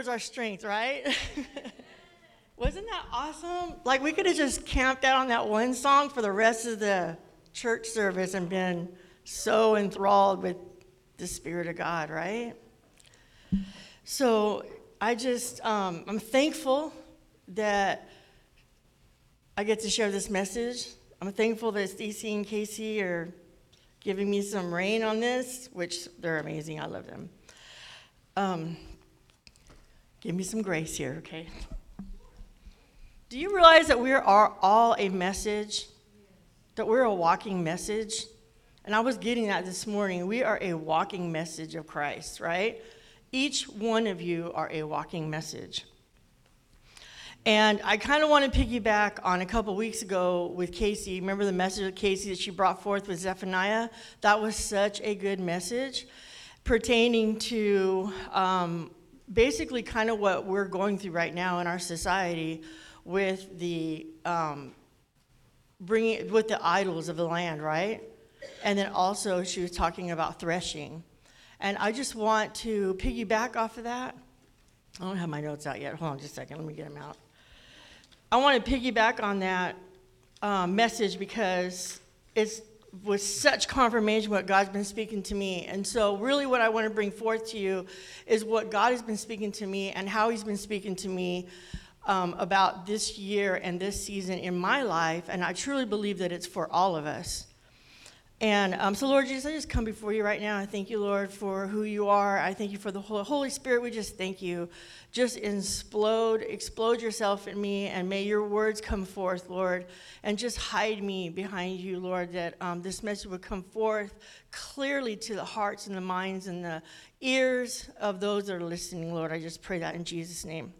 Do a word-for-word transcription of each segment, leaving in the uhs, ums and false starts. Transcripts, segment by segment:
Lord's our strength, right? Wasn't that awesome? Like, we could have just camped out on that one song for the rest of the church service and been so enthralled with the Spirit of God, right? So I just, um, I'm thankful that I get to share this message. I'm thankful that Stacey and Casey are giving me some rein on this, which they're amazing. I love them. Um, give me some grace here, okay? Do you realize that we are all a message? That we're a walking message? And I was getting that this morning. We are a walking message of Christ, right? Each one of you are a walking message. And I kind of want to piggyback on a couple weeks ago with Casey. Remember the message of Casey that she brought forth with Zephaniah? That was such a good message pertaining to um, basically kind of what we're going through right now in our society with the um, bringing with the idols of the land, right? And then also she was talking about threshing. And I just want to piggyback off of that. I don't have my notes out yet. Hold on just a second. Let me get them out. I want to piggyback on that um, message because it was such confirmation what God's been speaking to me. And so really what I want to bring forth to you is what God has been speaking to me and how he's been speaking to me um, about this year and this season in my life. And I truly believe that it's for all of us. And um, so, Lord Jesus, I just come before you right now. I thank you, Lord, for who you are. I thank you for the Holy Spirit. We just thank you. Just explode, explode yourself in me, and may your words come forth, Lord, and just hide me behind you, Lord, that um, this message would come forth clearly to the hearts and the minds and the ears of those that are listening, Lord. I just pray that in Jesus' name.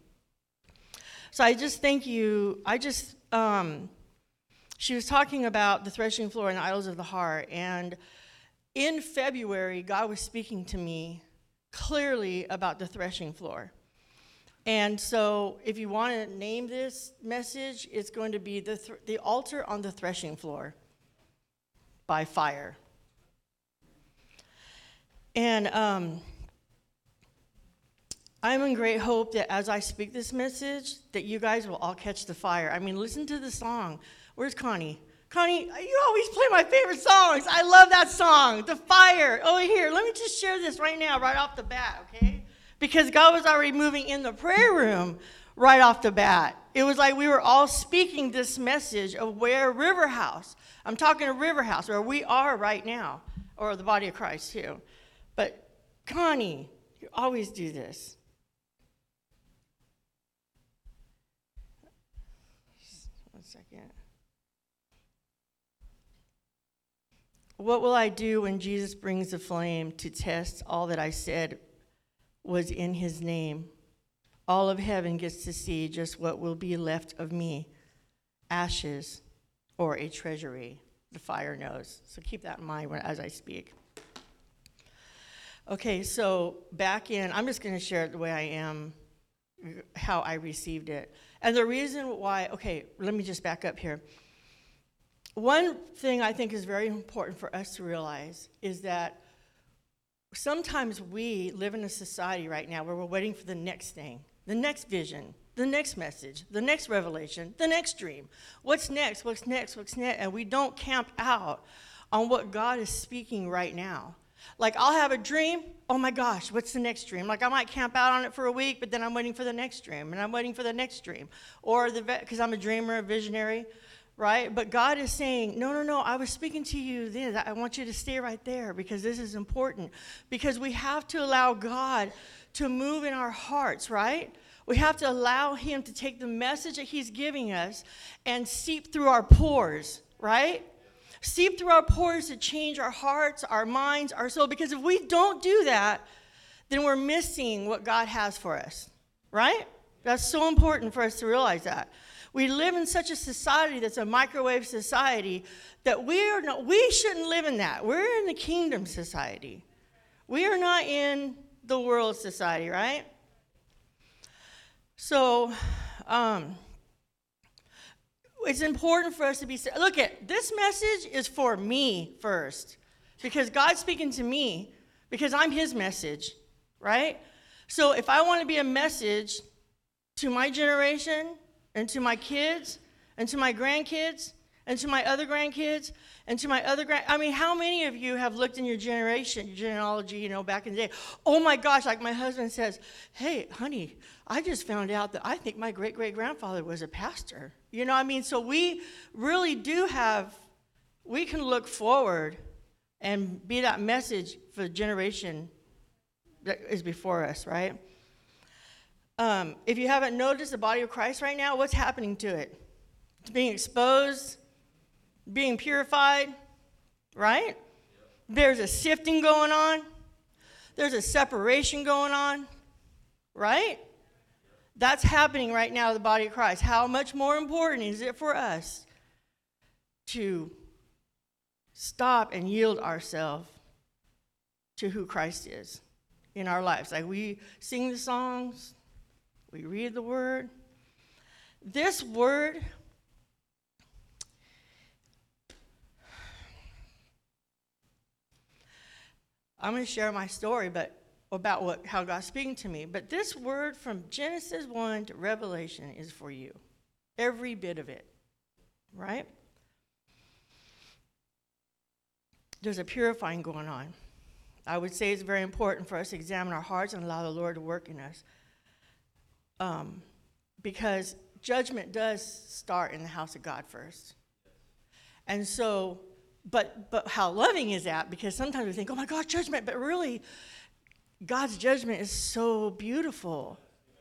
So I just thank you. I just... Um, She was talking about the threshing floor and the idols of the heart. And in February, God was speaking to me clearly about the threshing floor. And so if you want to name this message, it's going to be the, th- the altar on the threshing floor by fire. And um, I'm in great hope that as I speak this message, that you guys will all catch the fire. I mean, listen to the song. Where's Connie? Connie, you always play my favorite songs. I love that song, The Fire. Oh, here, let me just share this right now, right off the bat, okay? Because God was already moving in the prayer room right off the bat. It was like we were all speaking this message of where River House, I'm talking to River House, where we are right now, or the body of Christ too. But Connie, you always do this. One second. What will I do when Jesus brings the flame to test all that I said was in his name? All of heaven gets to see just what will be left of me, ashes or a treasury. The fire knows. So keep that in mind when, as I speak. Okay, so back in, I'm just going to share it the way I am, how I received it. And the reason why, okay, let me just back up here. One thing I think is very important for us to realize is that sometimes we live in a society right now where we're waiting for the next thing, the next vision, the next message, the next revelation, the next dream. What's next? What's next? What's next? And we don't camp out on what God is speaking right now. Like, I'll have a dream. Oh, my gosh, what's the next dream? Like, I might camp out on it for a week, but then I'm waiting for the next dream, and I'm waiting for the next dream. Or the because I'm a dreamer, a visionary. Right? But God is saying, no, no, no, I was speaking to you then. I want you to stay right there because this is important. Because we have to allow God to move in our hearts, right? We have to allow him to take the message that he's giving us and seep through our pores, right? Seep through our pores to change our hearts, our minds, our soul. Because if we don't do that, then we're missing what God has for us, right? That's so important for us to realize that. We live in such a society that's a microwave society that we are not, we shouldn't live in that. We're in the kingdom society. We are not in the world society, right? So, um, it's important for us to be, look at, this message is for me first, because God's speaking to me, because I'm his message, right? So if I want to be a message to my generation and to my kids and to my grandkids and to my other grandkids and to my other grand, I mean, how many of you have looked in your generation, your genealogy, you know, back in the day? Oh my gosh, like my husband says, hey, honey, I just found out that I think my great-great-grandfather was a pastor. You know what I mean? So we really do have, we can look forward and be that message for the generation that is before us, right? Um, if you haven't noticed the body of Christ right now, what's happening to it? It's being exposed, being purified, right? Yep. There's a sifting going on. There's a separation going on, right? Yep. That's happening right now in the body of Christ. How much more important is it for us to stop and yield ourselves to who Christ is in our lives? Like we sing the songs, we read the word. This word, I'm going to share my story, but about what how God's speaking to me. But this word from Genesis one to Revelation is for you. Every bit of it, right? There's a purifying going on. I would say it's very important for us to examine our hearts and allow the Lord to work in us. Um, because judgment does start in the house of God first. And so, but but how loving is that? Because sometimes we think, oh my gosh, judgment, but really, God's judgment is so beautiful.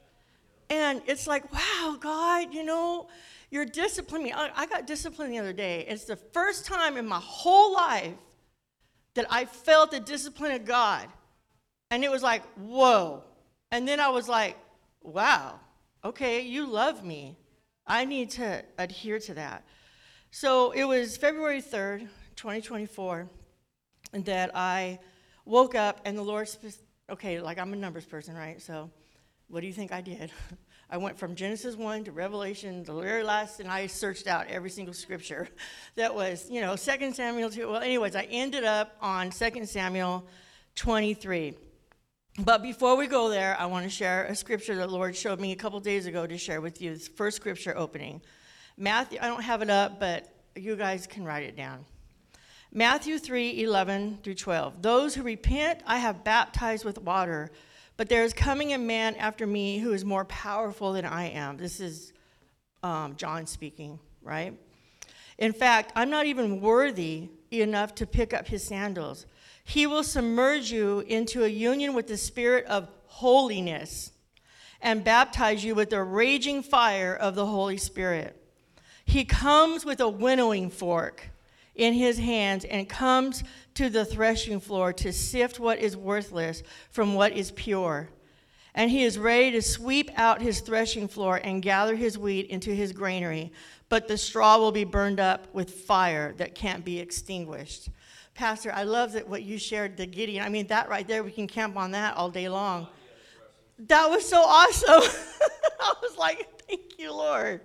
And it's like, wow, God, you know, you're disciplining me. I, I got disciplined the other day. It's the first time in my whole life that I felt the discipline of God. And it was like, whoa. And then I was like, wow, okay, you love me. I need to adhere to that. So it was February third, twenty twenty-four, that I woke up and the Lord, sp- okay, like I'm a numbers person, right? So what do you think I did? I went from Genesis one to Revelation, the very last, and I searched out every single scripture that was, you know, Second Samuel two. Well, anyways, I ended up on Second Samuel twenty-three. But before we go there, I want to share a scripture that the Lord showed me a couple days ago to share with you. This first scripture opening. Matthew, I don't have it up, but you guys can write it down. Matthew three, eleven through twelve. Those who repent, I have baptized with water, but there is coming a man after me who is more powerful than I am. This is um, John speaking, right? In fact, I'm not even worthy enough to pick up his sandals. He will submerge you into a union with the Spirit of holiness and baptize you with the raging fire of the Holy Spirit. He comes with a winnowing fork in his hands and comes to the threshing floor to sift what is worthless from what is pure. And he is ready to sweep out his threshing floor and gather his wheat into his granary, but the straw will be burned up with fire that can't be extinguished. Pastor, I love that what you shared, the Gideon. I mean, that right there, we can camp on that all day long. That was so awesome. I was like, thank you, Lord.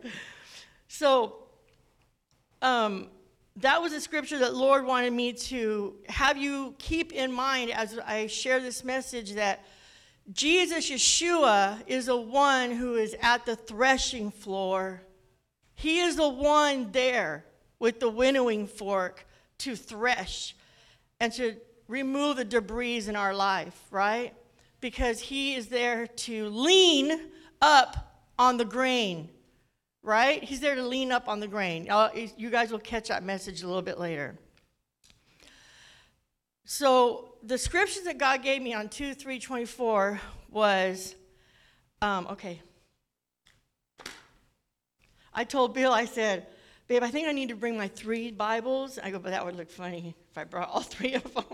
So, um, that was a scripture that Lord wanted me to have you keep in mind as I share this message, that Jesus, Yeshua, is the one who is at the threshing floor. He is the one there with the winnowing fork to thresh and to remove the debris in our life, right? Because he is there to lean up on the grain, right? He's there to lean up on the grain. You guys will catch that message a little bit later. So the scriptures that God gave me on two three twenty-four was, um, okay. I told Bill, I said, babe, I think I need to bring my three Bibles. I go, but that would look funny if I brought all three of them.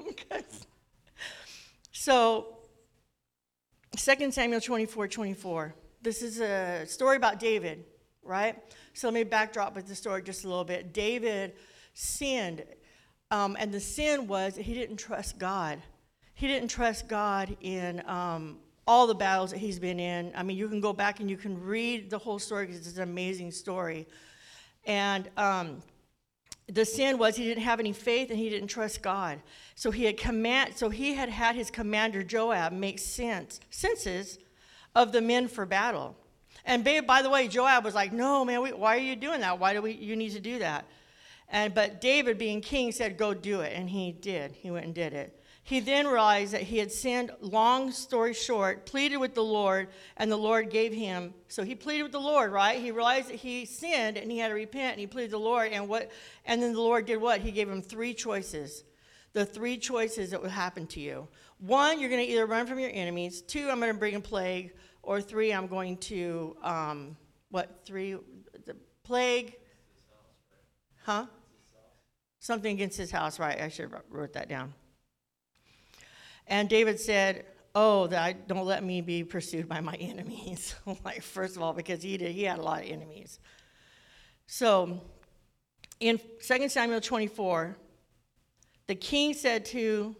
So, Second Samuel twenty-four twenty-four. This is a story about David, right? So let me backdrop with the story just a little bit. David sinned, um, and the sin was that he didn't trust God. He didn't trust God in um, all the battles that he's been in. I mean, you can go back and you can read the whole story because it's an amazing story. And um, the sin was he didn't have any faith and he didn't trust God. So he had command. So he had had his commander Joab make sense, census of the men for battle. And by, by the way, Joab was like, no, man, we, why are you doing that? Why do we? You need to do that. And but David, being king, said, go do it. And he did. He went and did it. He then realized that he had sinned, long story short, pleaded with the Lord, and the Lord gave him. So he pleaded with the Lord, right? He realized that he sinned, and he had to repent, and he pleaded with the Lord. And what? And then the Lord did what? He gave him three choices. The three choices that would happen to you. One, you're going to either run from your enemies. Two, I'm going to bring a plague. Or three, I'm going to, um, what, three, the plague? Huh? Something against his house, right? I should have wrote that down. And David said, oh, that I, don't let me be pursued by my enemies. Like, first of all, because he did, he had a lot of enemies. So, in Second Samuel twenty-four, the king said to,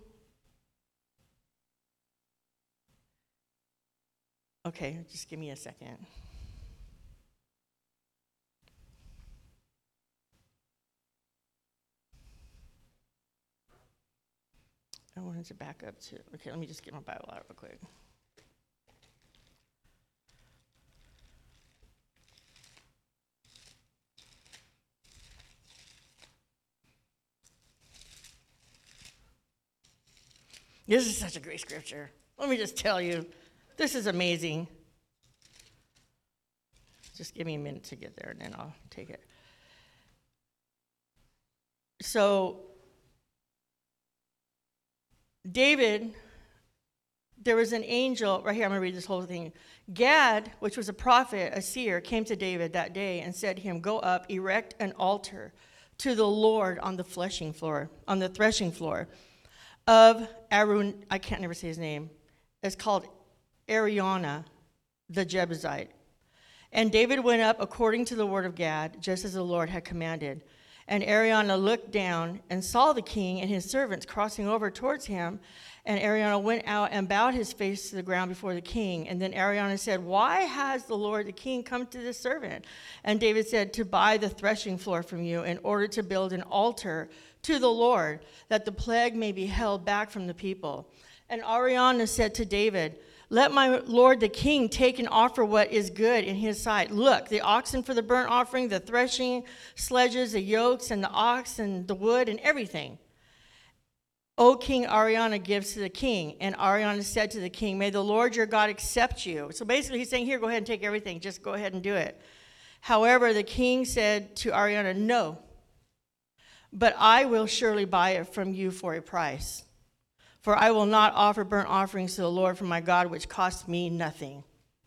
okay, just give me a second. I wanted to back up to, okay, let me just get my Bible out real quick. This is such a great scripture. Let me just tell you, this is amazing. Just give me a minute to get there, and then I'll take it. So, David, there was an angel, right here, I'm going to read this whole thing. Gad, which was a prophet, a seer, came to David that day and said to him, go up, erect an altar to the Lord on the threshing floor, on the threshing floor of Arun, I can't never say his name. It's called Ariana, the Jebusite. And David went up according to the word of Gad, just as the Lord had commanded. And Ariana looked down and saw the king and his servants crossing over towards him. And Ariana went out and bowed his face to the ground before the king. And then Ariana said, why has the Lord the king come to this servant? And David said, to buy the threshing floor from you in order to build an altar to the Lord, that the plague may be held back from the people. And Ariana said to David, let my lord the king take and offer what is good in his sight. Look, the oxen for the burnt offering, the threshing sledges, the yokes, and the ox, and the wood, and everything. O King, Ariana gives to the king. And Ariana said to the king, may the Lord your God accept you. So basically he's saying, here, go ahead and take everything. Just go ahead and do it. However, the king said to Ariana, no, but I will surely buy it from you for a price. For I will not offer burnt offerings to the Lord for my God, which cost me nothing.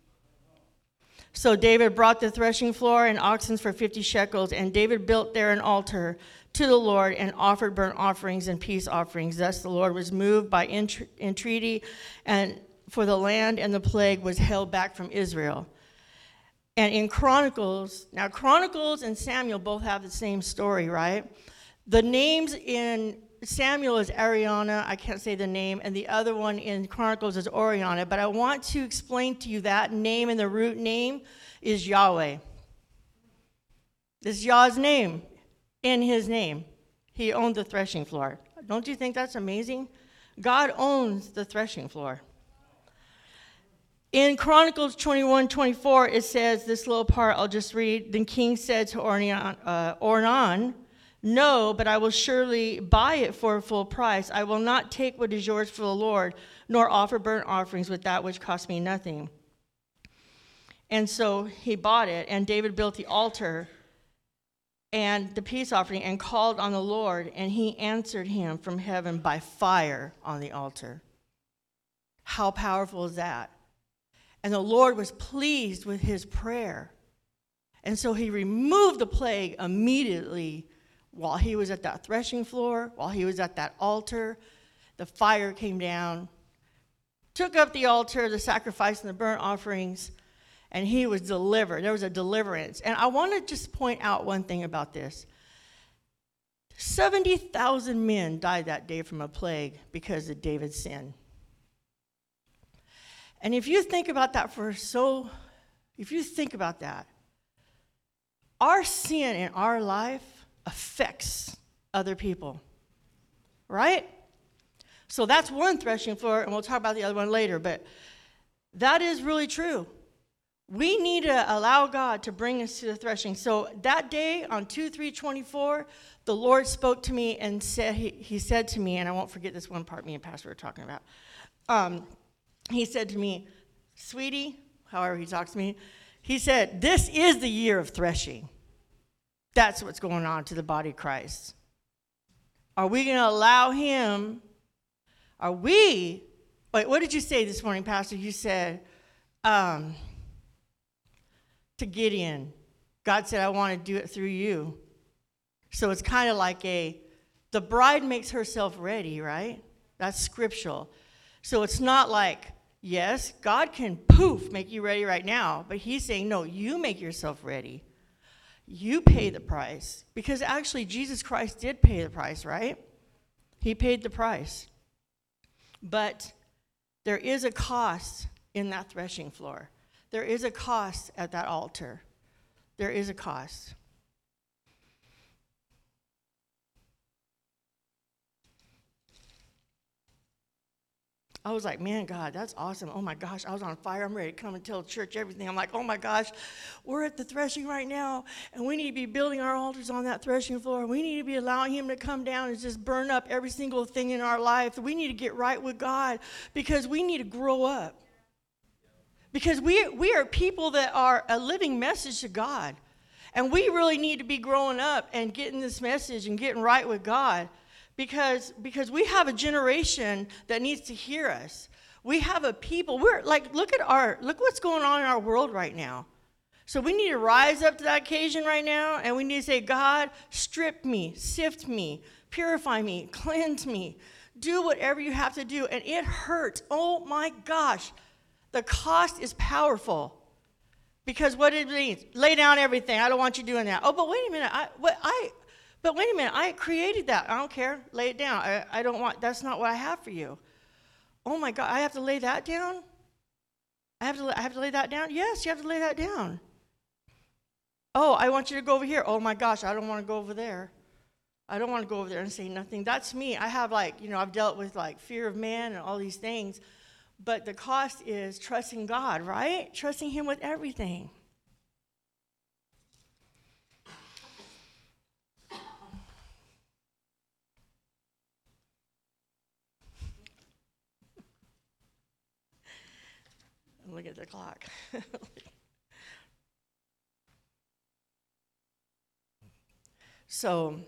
So David brought the threshing floor and oxen for fifty shekels, and David built there an altar to the Lord and offered burnt offerings and peace offerings. Thus the Lord was moved by entreaty, and for the land and the plague was held back from Israel. And in Chronicles, now Chronicles and Samuel both have the same story, right? The names in Samuel is Ariana, I can't say the name, and the other one in Chronicles is Oriana, but I want to explain to you that name, and the root name is Yahweh. This is Yah's name in his name. He owned the threshing floor. Don't you think that's amazing? God owns the threshing floor. In Chronicles twenty-one twenty-four, it says, this little part I'll just read, the king said to Ornan, uh, Ornan, no, but I will surely buy it for a full price. I will not take what is yours for the Lord, nor offer burnt offerings with that which cost me nothing. And so he bought it, and David built the altar and the peace offering and called on the Lord, and he answered him from heaven by fire on the altar. How powerful is that? And the Lord was pleased with his prayer. And so he removed the plague immediately. While he was at that threshing floor, while he was at that altar, the fire came down, took up the altar, the sacrifice and the burnt offerings, and he was delivered. There was a deliverance. And I want to just point out one thing about this. seventy thousand men died that day from a plague because of David's sin. And if you think about that for so, if you think about that, our sin in our life affects other people, right? So that's one threshing floor, and we'll talk about the other one later, but That is really true. We need to allow God to bring us to the threshing. So that day on two three twenty-four, the Lord spoke to me and said, he, he said to me, and I won't forget this one part me and Pastor were talking about. Um, he said to me, sweetie, however he talks to me, he said, this is the year of threshing. That's what's going on to the body of Christ. Are we going to allow him? Are we? Wait, what did you say this morning, Pastor? You said, um, to Gideon, God said, I want to do it through you. So it's kind of like a, the bride makes herself ready, right? That's scriptural. So it's not like, yes, God can poof, make you ready right now. But he's saying, no, you make yourself ready. You pay the price. Because actually, Jesus Christ did pay the price, right? He paid the price. But there is a cost in that threshing floor. There is a cost at that altar. There is a cost. I was like, man, God, that's awesome. Oh, my gosh, I was on fire. I'm ready to come and tell church everything. I'm like, oh, my gosh, we're at the threshing right now, and we need to be building our altars on that threshing floor. We need to be allowing him to come down and just burn up every single thing in our life. We need to get right with God because we need to grow up. Because we, we are people that are a living message to God, and we really need to be growing up and getting this message and getting right with God. Because, because we have a generation that needs to hear us. We have a people, we're like, look at our, look what's going on in our world right now. So we need to rise up to that occasion right now, and we need to say, God, strip me, sift me, purify me, cleanse me. Do whatever you have to do, and it hurts. Oh my gosh. The cost is powerful. Because what it means, lay down everything. I don't want you doing that. Oh, but wait a minute. I, what, I, But wait a minute, I created that. I don't care. Lay it down. I, I don't want, that's not what I have for you. Oh my God, I have to lay that down? I have to, I have to lay that down? Yes, you have to lay that down. Oh, I want you to go over here. Oh my gosh, I don't want to go over there. I don't want to go over there and say nothing. That's me. I have like, you know, I've dealt with like fear of man and all these things. But the cost is trusting God, right? Trusting him with everything. Look at the clock. So,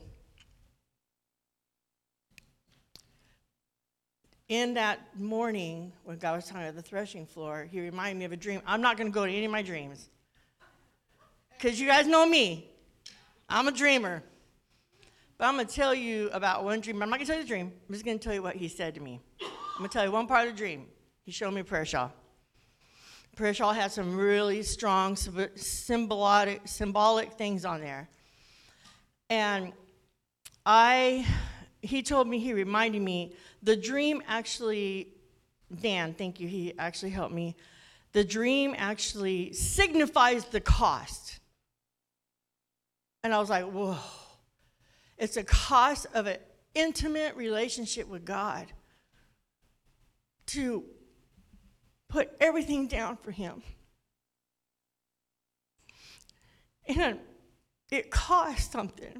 in that morning, when God was talking about the threshing floor, he reminded me of a dream. I'm not going to go to any of my dreams. Because you guys know me. I'm a dreamer. But I'm going to tell you about one dream. I'm not going to tell you the dream. I'm just going to tell you what he said to me. I'm going to tell you one part of the dream. He showed me a prayer shawl. Prayer shawl has some really strong symbolic, symbolic things on there. And I, he told me, he reminded me, the dream actually, Dan, thank you, he actually helped me. The dream actually signifies the cost. And I was like, whoa. It's a cost of an intimate relationship with God to put everything down for him. And it cost something.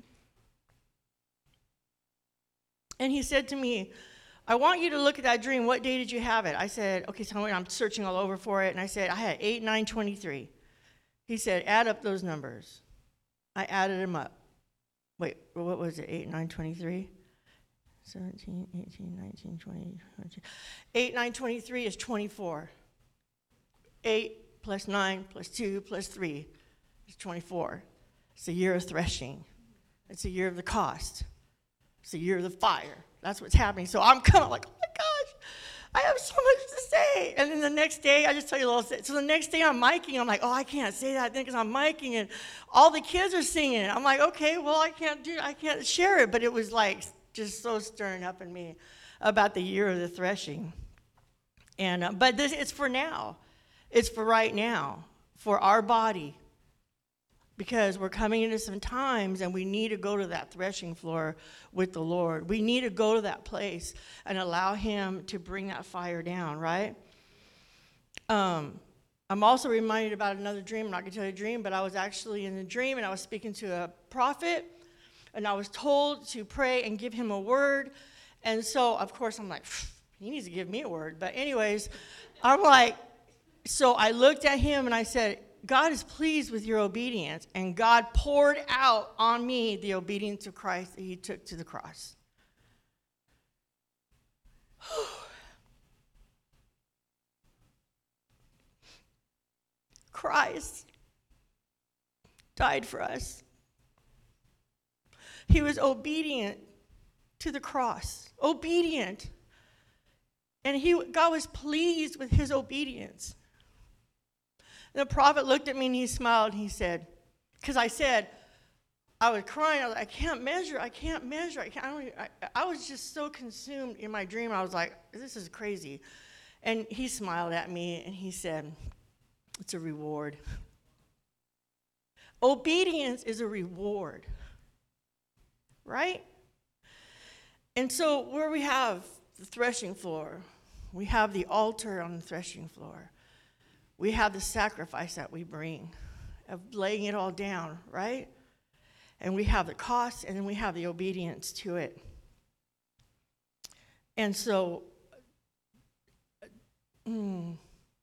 And he said to me, I want you to look at that dream. What day did you have it? I said, okay, so I'm searching all over for it. And I said, I had eight, nine, twenty-three. He said, add up those numbers. I added them up. Wait, what was it? eight, nine, twenty-three? seventeen, eighteen, nineteen, twenty, twenty-two. eight, nine, twenty-three is twenty-four. eight plus nine plus two plus three is twenty-four. It's a year of threshing. It's a year of the cost. It's a year of the fire. That's what's happening. So I'm kind of like, oh my gosh, I have so much to say. And then the next day, I just tell you a little, so the next day I'm miking. I'm like, oh, I can't say that thing because I'm miking. And all the kids are singing it. I'm like, okay, well, I can't do, I can't share it. But it was like just so stirring up in me about the year of the threshing. And uh, but this, it's for now. It's for right now, for our body. Because we're coming into some times and we need to go to that threshing floor with the Lord. We need to go to that place and allow him to bring that fire down, right? Um, I'm also reminded about another dream. I'm not going to tell you a dream, but I was actually in a dream, and I was speaking to a prophet, and I was told to pray and give him a word. And so, of course, I'm like, he needs to give me a word. But anyways, I'm like, so I looked at him, and I said, God is pleased with your obedience. And God poured out on me the obedience of Christ that he took to the cross. Christ died for us. He was obedient to the cross. Obedient. And he, God was pleased with his obedience. And the prophet looked at me and he smiled and he said, because I said, I was crying, I was like, I can't measure, I can't measure, I can't, I, don't even, I, I was just so consumed in my dream, I was like, this is crazy. And he smiled at me and he said, it's a reward. Obedience is a reward, right? And so where we have the threshing floor, we have the altar on the threshing floor. We have the sacrifice that we bring of laying it all down, right? And we have the cost, and then we have the obedience to it. And so, mm,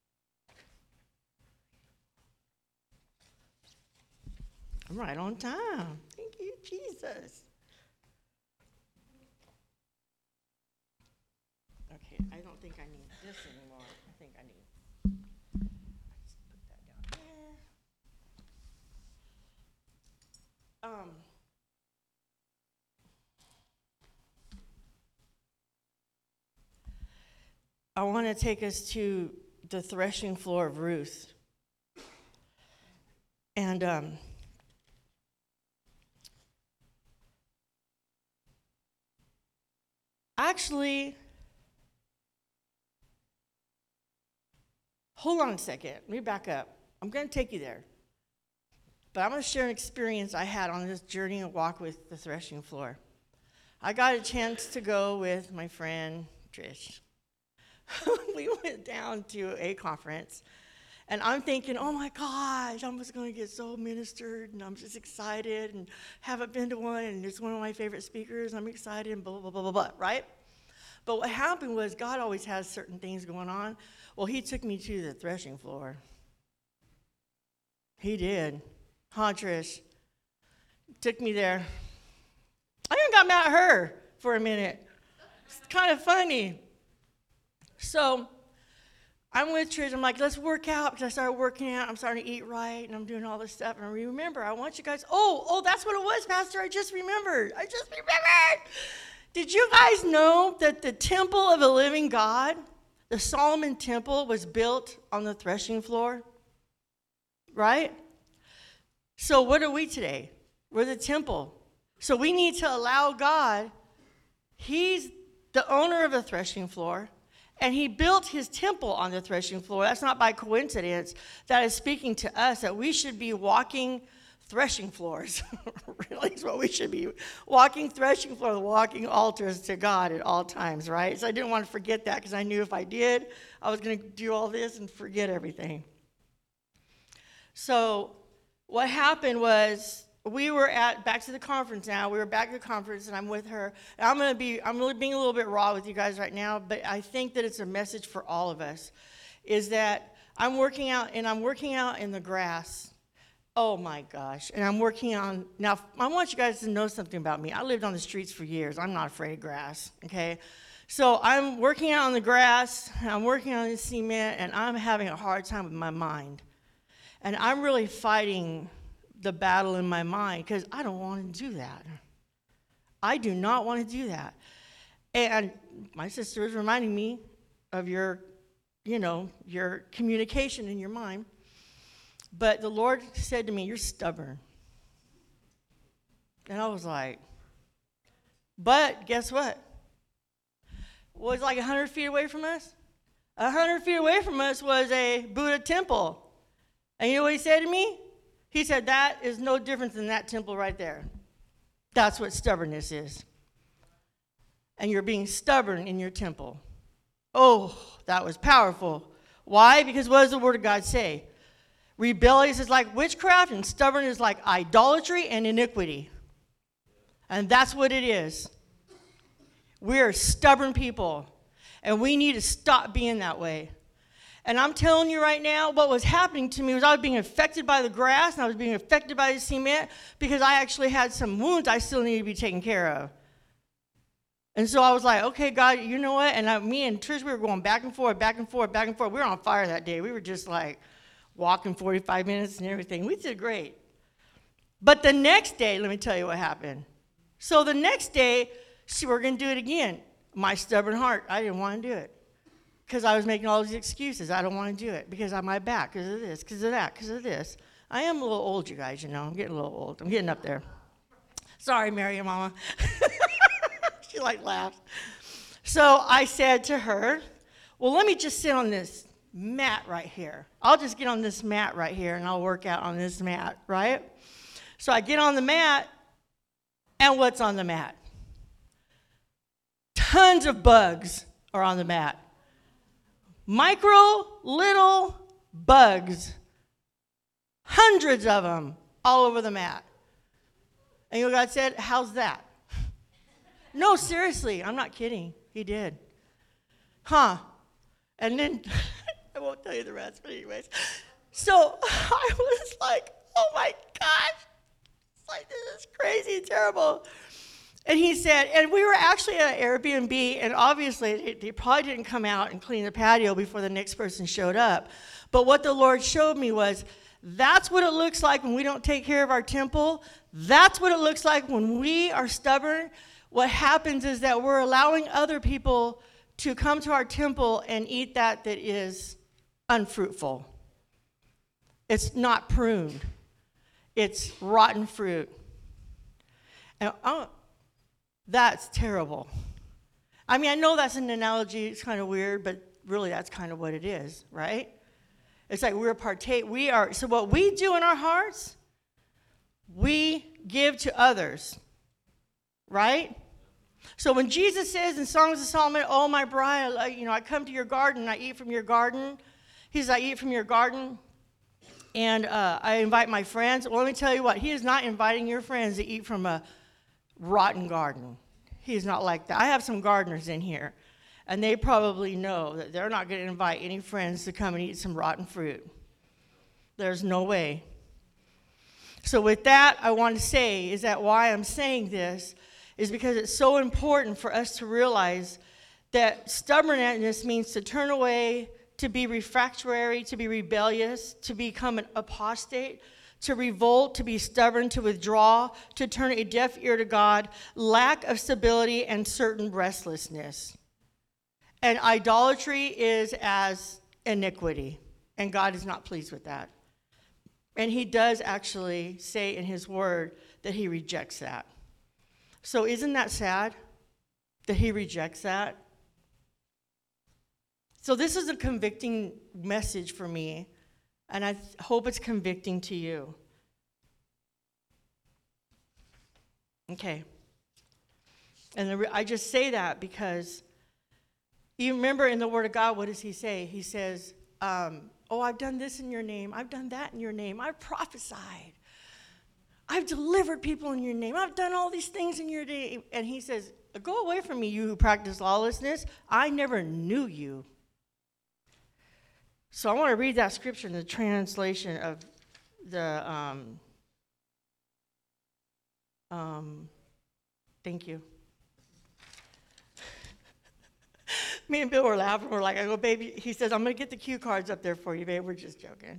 I'm right on time. Thank you, Jesus. Okay, I don't think I need this anymore. I think I need, I just put that down there. Um, I want to take us to the threshing floor of Ruth. And um, actually, hold on a second. Let me back up. I'm going to take you there. But I'm going to share an experience I had on this journey and walk with the threshing floor. I got a chance to go with my friend, Trish. We went down to a conference, and I'm thinking, oh my gosh, I'm just going to get so ministered, and I'm just excited, and haven't been to one, and it's one of my favorite speakers, I'm excited, and blah, blah, blah, blah, blah, right? But what happened was God always has certain things going on. Well, he took me to the threshing floor. He did. Huh, Trish? Took me there. I even got mad at her for a minute. It's kind of funny. So I'm with Trish. I'm like, let's work out, because I started working out. I'm starting to eat right, and I'm doing all this stuff. And remember, I want you guys, oh, oh, that's what it was, Pastor. I just remembered. I just remembered. Did you guys know that the temple of the living God, the Solomon temple, was built on the threshing floor? Right? So what are we today? We're the temple. So we need to allow God. He's the owner of the threshing floor, and he built his temple on the threshing floor. That's not by coincidence. That is speaking to us that we should be walking threshing floors. Really is what we should be. Walking threshing floors, walking altars to God at all times, right? So I didn't want to forget that, because I knew if I did, I was going to do all this and forget everything. So what happened was, we were at, back to the conference now, we were back at the conference, and I'm with her. And I'm going to be, I'm really being a little bit raw with you guys right now, but I think that it's a message for all of us, is that I'm working out, and I'm working out in the grass. Oh my gosh. And I'm working on, now I want you guys to know something about me. I lived on the streets for years. I'm not afraid of grass, okay? So I'm working out on the grass, I'm working on the cement, and I'm having a hard time with my mind. And I'm really fighting the battle in my mind, because I don't want to do that. I do not want to do that. And my sister was reminding me of your, you know, your communication in your mind. But the Lord said to me, you're stubborn. And I was like, but guess what? Was like one hundred feet away from us? one hundred feet away from us was a Buddha temple. And you know what he said to me? He said, that is no different than that temple right there. That's what stubbornness is. And you're being stubborn in your temple. Oh, that was powerful. Why? Because what does the Word of God say? Rebellious is like witchcraft, and stubborn is like idolatry and iniquity. And that's what it is. We're stubborn people, and we need to stop being that way. And I'm telling you right now, what was happening to me was I was being affected by the grass, and I was being affected by the cement, because I actually had some wounds I still needed to be taken care of. And so I was like, okay, God, you know what? And I, me and Trish, we were going back and forth, back and forth, back and forth. We were on fire that day. We were just like walking forty-five minutes and everything. We did great. But the next day, let me tell you what happened. So the next day, see, we're going to do it again. My stubborn heart, I didn't want to do it. Because I was making all these excuses. I don't want to do it because of my back, because of this, because of that, because of this. I am a little old, you guys, you know. I'm getting a little old. I'm getting up there. Sorry, Mary and Mama. She like laughed. So I said to her, well, let me just sit on this mat right here. I'll just get on this mat right here, and I'll work out on this mat, right? So I get on the mat, and what's on the mat? Tons of bugs are on the mat. Micro little bugs. Hundreds of them all over the mat. And you know what God said? How's that? No, seriously, I'm not kidding. He did. Huh. And then, I won't tell you the rest, but anyways. So I was like, oh my gosh. It's like, this is crazy and terrible. And he said, and we were actually at an Airbnb, and obviously they, they probably didn't come out and clean the patio before the next person showed up. But what the Lord showed me was, that's what it looks like when we don't take care of our temple. That's what it looks like when we are stubborn. What happens is that we're allowing other people to come to our temple and eat that that is unfruitful. It's not pruned. It's rotten fruit. And oh, that's terrible. I mean, I know that's an analogy. It's kind of weird, but really that's kind of what it is, right? It's like we're partake. We are. So what we do in our hearts, we give to others, right? So when Jesus says in Songs of Solomon, "Oh my bride, I, you know, I come to your garden, I eat from your garden," he says, "I eat from your garden, and uh, I invite my friends." Well, let me tell you what. He is not inviting your friends to eat from a rotten garden. He's not like that. I have some gardeners in here, and they probably know that they're not going to invite any friends to come and eat some rotten fruit. There's no way. So with that, I want to say is that why I'm saying this is because it's so important for us to realize that stubbornness means to turn away, to be refractory, to be rebellious, to become an apostate, to revolt, to be stubborn, to withdraw, to turn a deaf ear to God, lack of stability, and certain restlessness. And idolatry is as iniquity, and God is not pleased with that. And he does actually say in his word that he rejects that. So isn't that sad that he rejects that? So this is a convicting message for me, and I th- hope it's convicting to you. Okay. And the re- I just say that because you remember in the Word of God, what does he say? He says, um, oh, I've done this in your name. I've done that in your name. I've prophesied. I've delivered people in your name. I've done all these things in your name. And he says, go away from me, you who practice lawlessness. I never knew you. So I want to read that scripture in the translation of the, um, um, thank you. Me and Bill were laughing. We're like, I go, baby. He says, I'm going to get the cue cards up there for you, babe. We're just joking.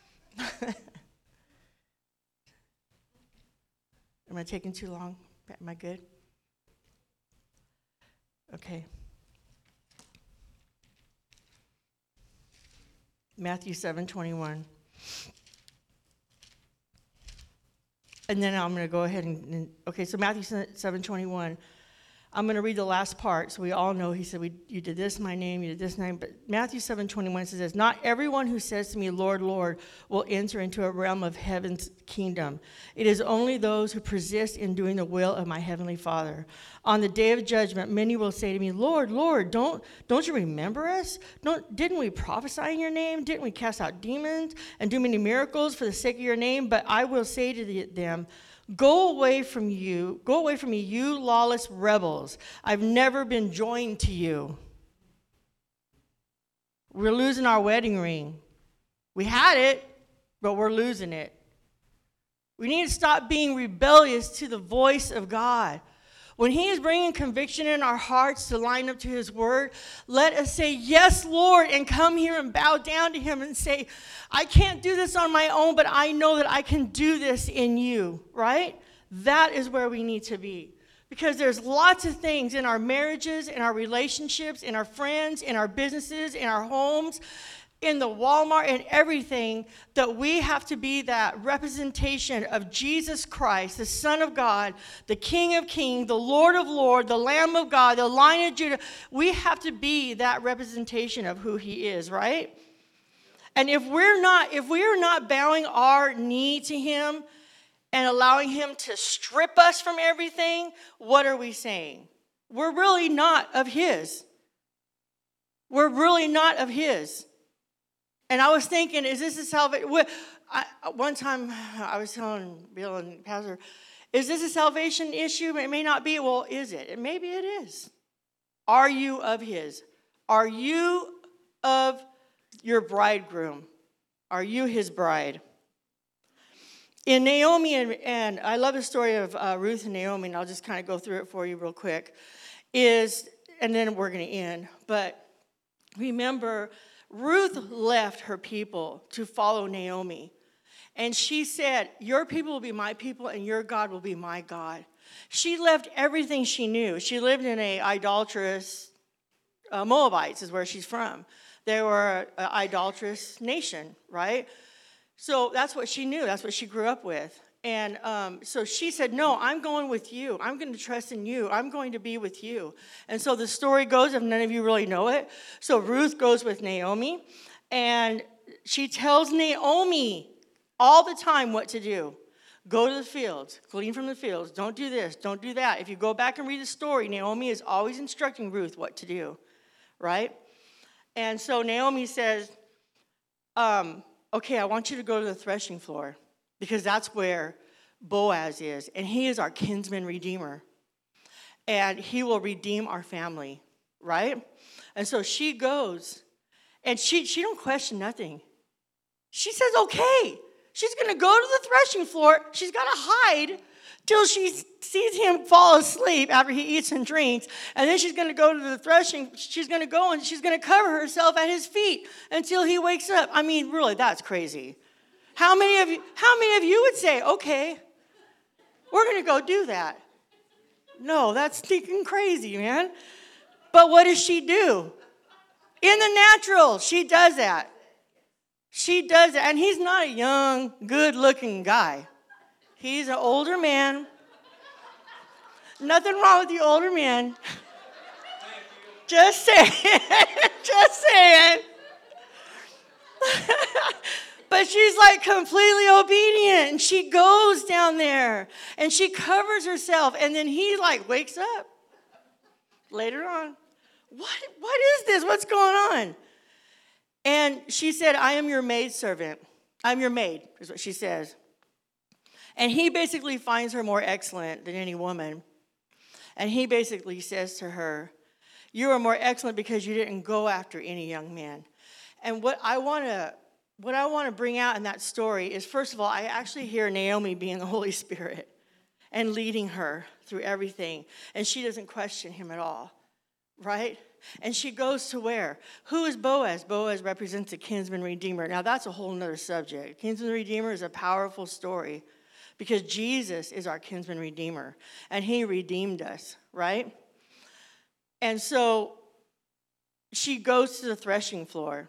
Am I taking too long? Am I good? Okay. Matthew seven twenty-one. And then I'm going to go ahead and, and okay, so Matthew seven twenty-one. I'm going to read the last part so we all know. He said, we, you did this in my name, you did this in my name. But Matthew seven twenty-one says this, not everyone who says to me, Lord, Lord, will enter into a realm of heaven's kingdom. It is only those who persist in doing the will of my heavenly Father. On the day of judgment, many will say to me, Lord, Lord, don't, don't you remember us? Don't, didn't we prophesy in your name? Didn't we cast out demons and do many miracles for the sake of your name? But I will say to the, them, Go away from you, go away from me, you lawless rebels. I've never been joined to you. We're losing our wedding ring. We had it, but we're losing it. We need to stop being rebellious to the voice of God. When he is bringing conviction in our hearts to line up to his word, let us say, yes, Lord, and come here and bow down to him and say, I can't do this on my own, but I know that I can do this in you, right? That is where we need to be. Because there's lots of things in our marriages, in our relationships, in our friends, in our businesses, in our homes, in the Walmart and everything, that we have to be that representation of Jesus Christ, the Son of God, the King of Kings, the Lord of Lords, the Lamb of God, the Lion of Judah. We have to be that representation of who he is, right? And if we're not, if we are not bowing our knee to him and allowing him to strip us from everything, what are we saying? We're really not of his. We're really not of his. And I was thinking, is this a salvation? One time I was telling Bill and Pastor, is this a salvation issue? It may not be. Well, is it? And maybe it is. Are you of his? Are you of your bridegroom? Are you his bride? In Naomi, and, and I love the story of uh, Ruth and Naomi, and I'll just kind of go through it for you real quick, is, and then we're going to end. But remember, Ruth left her people to follow Naomi. And she said, your people will be my people and your God will be my God. She left everything she knew. She lived in a idolatrous, uh, Moabites is where she's from. They were an idolatrous nation, right? So that's what she knew. That's what she grew up with. And um, so she said, no, I'm going with you. I'm going to trust in you. I'm going to be with you. And so the story goes, if none of you really know it, so Ruth goes with Naomi, and she tells Naomi all the time what to do. Go to the fields, glean from the fields. Don't do this, don't do that. If you go back and read the story, Naomi is always instructing Ruth what to do, right? And so Naomi says, um, okay, I want you to go to the threshing floor, because that's where Boaz is, and he is our kinsman redeemer, and he will redeem our family, right? And so she goes, and she she don't question nothing. She says, okay, she's going to go to the threshing floor. She's got to hide till she sees him fall asleep after he eats and drinks, and then she's going to go to the threshing. She's going to go, and she's going to cover herself at his feet until he wakes up. I mean, really, that's crazy. How many of you, how many of you would say, okay, we're going to go do that? No, that's stinking crazy, man. But what does she do? In the natural, she does that. She does that. And he's not a young, good-looking guy. He's an older man. Nothing wrong with the older man. Just saying. Just saying. But she's like completely obedient. And she goes down there and she covers herself. And then he like wakes up later on. What? What is this? What's going on? And she said, I am your maidservant. I'm your maid, is what she says. And he basically finds her more excellent than any woman. And he basically says to her, you are more excellent because you didn't go after any young man. And what I want to what I want to bring out in that story is, first of all, I actually hear Naomi being the Holy Spirit and leading her through everything. And she doesn't question him at all, right? And she goes to where? Who is Boaz? Boaz represents a kinsman redeemer. Now, that's a whole nother subject. Kinsman redeemer is a powerful story because Jesus is our kinsman redeemer, and he redeemed us, right? And so she goes to the threshing floor,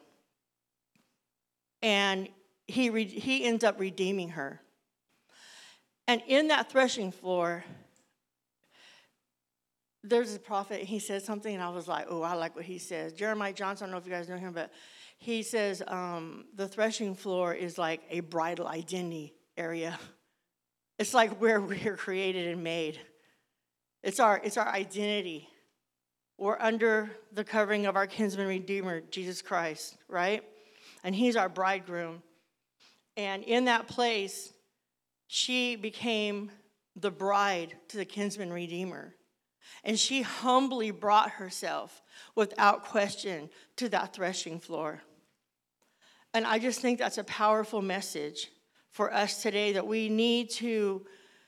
and he re- he ends up redeeming her. And in that threshing floor, there's a prophet, he said something, and I was like, oh, I like what he says. Jeremiah Johnson, I don't know if you guys know him, but he says um, the threshing floor is like a bridal identity area. It's like where we're created and made. It's our, it's our identity. We're under the covering of our kinsman redeemer, Jesus Christ, right? And he's our bridegroom. And in that place, she became the bride to the kinsman redeemer. And she humbly brought herself without question to that threshing floor. And I just think that's a powerful message for us today, that we need to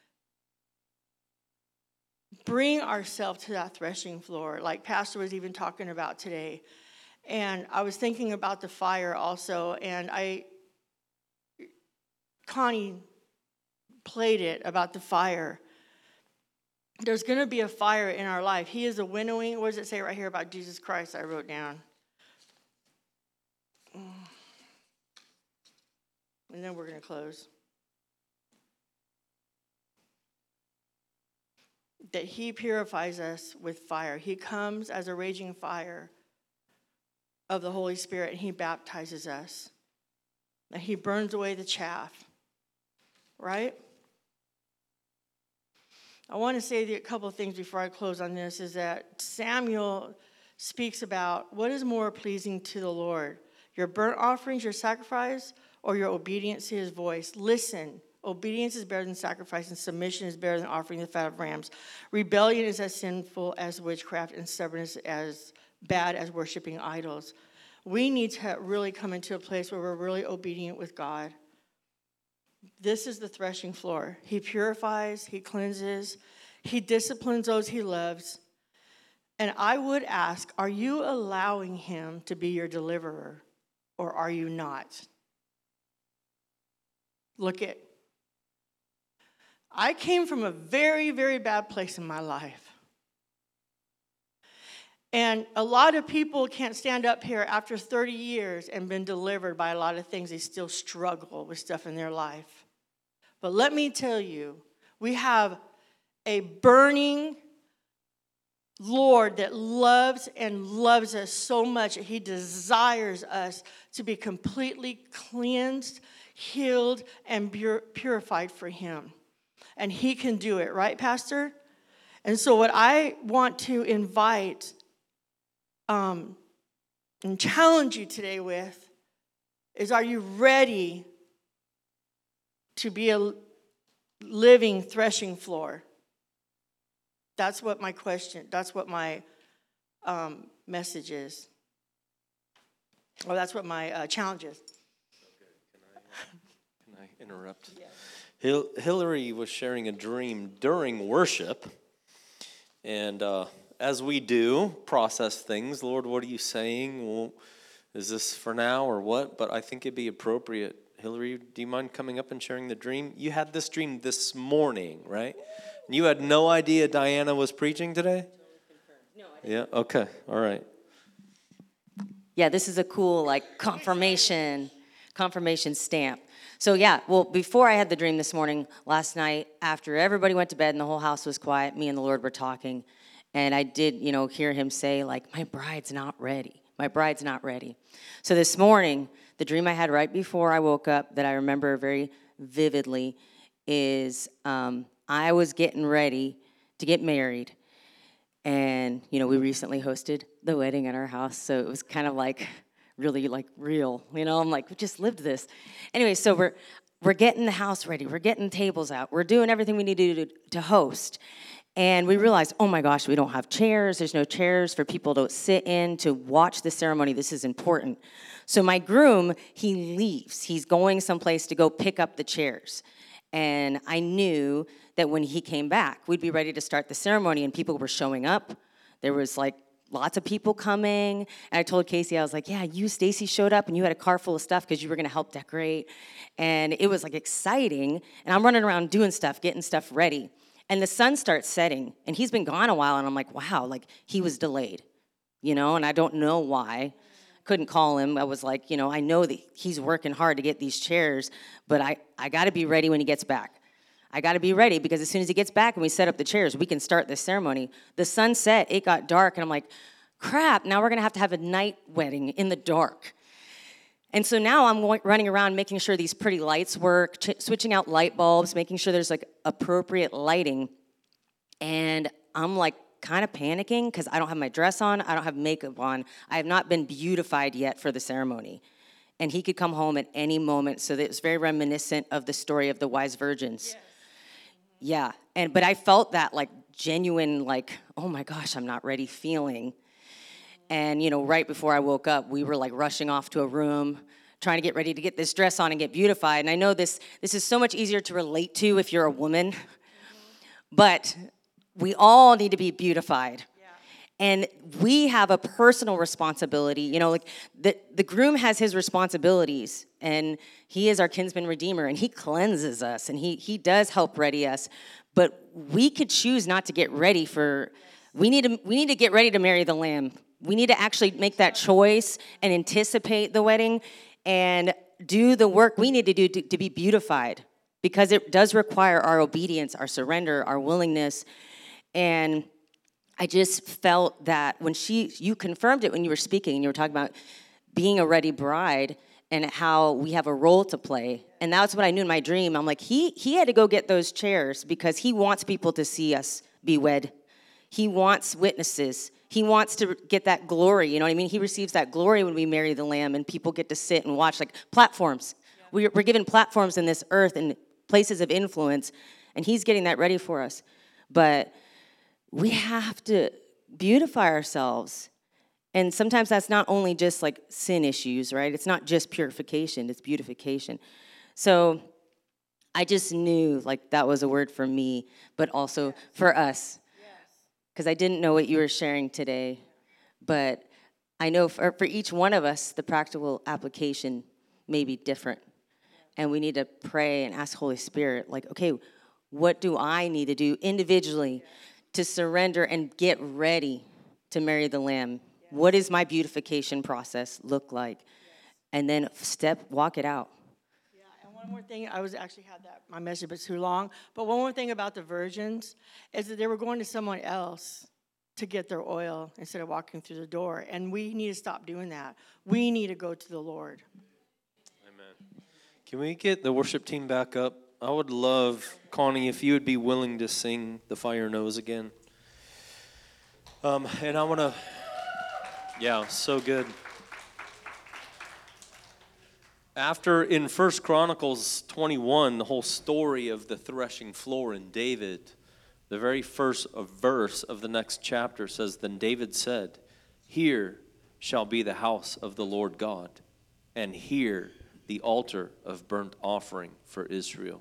bring ourselves to that threshing floor, like Pastor was even talking about today. And I was thinking about the fire also, and I, Connie played it about the fire. There's going to be a fire in our life. He is a winnowing. What does it say right here about Jesus Christ? I wrote down. And then we're going to close. That he purifies us with fire. He comes as a raging fire of the Holy Spirit, and he baptizes us. And he burns away the chaff. Right? I want to say a couple of things before I close on this, is that Samuel speaks about what is more pleasing to the Lord, your burnt offerings, your sacrifice, or your obedience to his voice. Listen, obedience is better than sacrifice, and submission is better than offering the fat of rams. Rebellion is as sinful as witchcraft, and stubbornness as bad as worshiping idols. We need to really come into a place where we're really obedient with God. This is the threshing floor. He purifies, he cleanses, he disciplines those he loves. And I would ask, are you allowing him to be your deliverer, or are you not? Look at, I came from a very, very bad place in my life. And a lot of people can't stand up here after thirty years and been delivered by a lot of things. They still struggle with stuff in their life. But let me tell you, we have a burning Lord that loves and loves us so much that he desires us to be completely cleansed, healed, and purified for him. And he can do it, right, Pastor? And so what I want to invite um, and challenge you today with is, are you ready to be a living threshing floor? That's what my question, that's what my um, message is. Or that's what my uh, challenge is. Okay, can I, can I interrupt? Yes. Hil- Hillary was sharing a dream during worship, and uh, as we do, process things. Lord, what are you saying? Well, is this for now or what? But I think it'd be appropriate. Hillary, do you mind coming up and sharing the dream? You had this dream this morning, right? And you had no idea Diana was preaching today? No, I didn't. Yeah, okay, all right. Yeah, this is a cool, like, confirmation, confirmation stamp. So, yeah, well, before I had the dream this morning, last night, after everybody went to bed and the whole house was quiet, me and the Lord were talking, and I did, you know, hear him say, like, my bride's not ready. My bride's not ready. So this morning, the dream I had right before I woke up that I remember very vividly is um, I was getting ready to get married. And, you know, we recently hosted the wedding at our house, so it was kind of like really like real, you know, I'm like, we just lived this. Anyway, so we're we're getting the house ready, we're getting tables out, we're doing everything we need to do to, to host. And we realized, oh my gosh, we don't have chairs, there's no chairs for people to sit in to watch the ceremony, this is important. So my groom, he leaves, he's going someplace to go pick up the chairs. And I knew that when he came back, we'd be ready to start the ceremony, and people were showing up. There was like lots of people coming. And I told Casey, I was like, yeah, you, Stacy, showed up, and you had a car full of stuff because you were going to help decorate. And it was like exciting. And I'm running around doing stuff, getting stuff ready. And the sun starts setting, and he's been gone a while, and I'm like, wow, like he was delayed, you know, and I don't know why. Couldn't call him. I was like, you know, I know that he's working hard to get these chairs, but I, I got to be ready when he gets back. I got to be ready because as soon as he gets back and we set up the chairs, we can start this ceremony. The sun set, it got dark, and I'm like, crap, now we're going to have to have a night wedding in the dark. And so now I'm going, running around making sure these pretty lights work, ch- switching out light bulbs, making sure there's like appropriate lighting. And I'm like kind of panicking because I don't have my dress on, I don't have makeup on. I have not been beautified yet for the ceremony. And he could come home at any moment, so that it was very reminiscent of the story of the wise virgins. Yes. Yeah, and but I felt that like genuine, like, oh my gosh, I'm not ready feeling. And, you know, right before I woke up, we were like rushing off to a room, trying to get ready to get this dress on and get beautified. And I know this this is so much easier to relate to if you're a woman, but we all need to be beautified. And we have a personal responsibility. You know, like the, the groom has his responsibilities, and he is our kinsman redeemer, and he cleanses us, and he he does help ready us. But we could choose not to get ready for, we need to we need to get ready to marry the Lamb. We need to actually make that choice and anticipate the wedding and do the work we need to do to, to be beautified, because it does require our obedience, our surrender, our willingness. And I just felt that when she, you confirmed it when you were speaking, and you were talking about being a ready bride and how we have a role to play. And that's what I knew in my dream. I'm like, he he had to go get those chairs because he wants people to see us be wed. He wants witnesses. He wants to get that glory. You know what I mean? He receives that glory when we marry the Lamb and people get to sit and watch, like platforms. Yeah. We're, we're given platforms in this earth and places of influence, and he's getting that ready for us. But we have to beautify ourselves. And sometimes that's not only just like sin issues, right? It's not just purification, it's beautification. So I just knew like that was a word for me, but also yes. for us. Because I didn't know what you were sharing today. But I know for, for each one of us, the practical application may be different. And we need to pray and ask Holy Spirit, like, okay, what do I need to do individually to surrender and get ready to marry the Lamb? Yes. What does my beautification process look like? Yes. And then step, walk it out. Yeah, and one more thing, I was actually had that, my message was too long, but one more thing about the virgins is that they were going to someone else to get their oil instead of walking through the door. And we need to stop doing that. We need to go to the Lord. Amen. Can we get the worship team back up? I would love, Connie, if you would be willing to sing The Fire Knows again. Um, and I want to, yeah, so good. After, in First Chronicles twenty-one, the whole story of the threshing floor in David, the very first verse of the next chapter says, Then David said, Here shall be the house of the Lord God, and here the altar of burnt offering for Israel.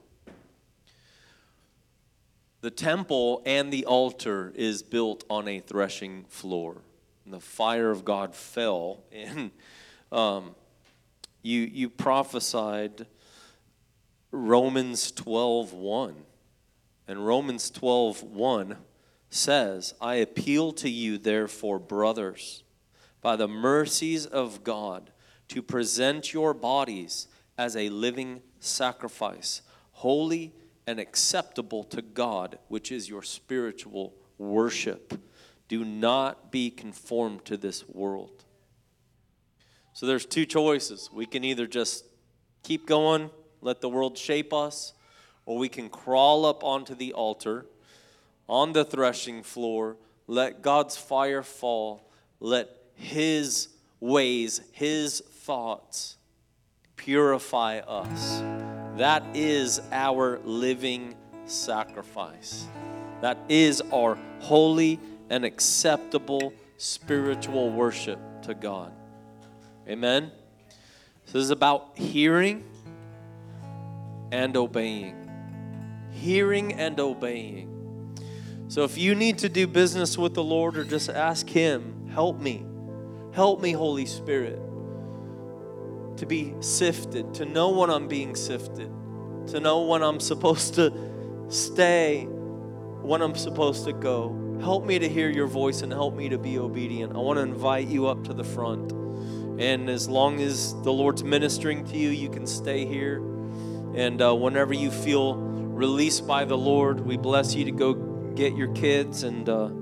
The temple and the altar is built on a threshing floor. And the fire of God fell. And um, you you prophesied Romans twelve one. And Romans twelve one says, I appeal to you, therefore, brothers, by the mercies of God, to present your bodies as a living sacrifice, holy and acceptable to God, which is your spiritual worship. Do not be conformed to this world. So there's two choices. We can either just keep going, let the world shape us, or we can crawl up onto the altar, on the threshing floor, let God's fire fall, let His ways, His thoughts purify us. That is our living sacrifice. That is our holy and acceptable spiritual worship to God. Amen? So this is about hearing and obeying. Hearing and obeying. So if you need to do business with the Lord, or just ask Him, help me. Help me, Holy Spirit, to be sifted, to know when I'm being sifted, to know when I'm supposed to stay, when I'm supposed to go. Help me to hear your voice and help me to be obedient. I want to invite you up to the front. And as long as the Lord's ministering to you, you can stay here. And uh, whenever you feel released by the Lord. We bless you to go get your kids and uh,